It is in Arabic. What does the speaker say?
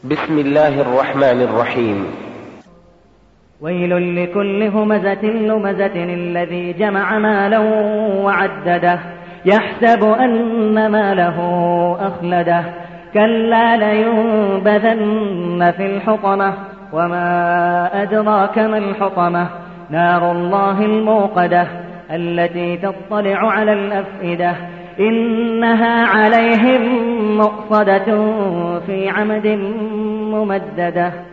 بسم الله الرحمن الرحيم. ويل لكل همزة لمزة الذي جمع مالا وعدده يحسب أن ماله أخلده كلا لينبذن في الحطمة وما أدراك ما الحطمة نار الله الموقدة التي تطلع على الأفئدة إنها عليهم مؤصدة في عمد ممددة.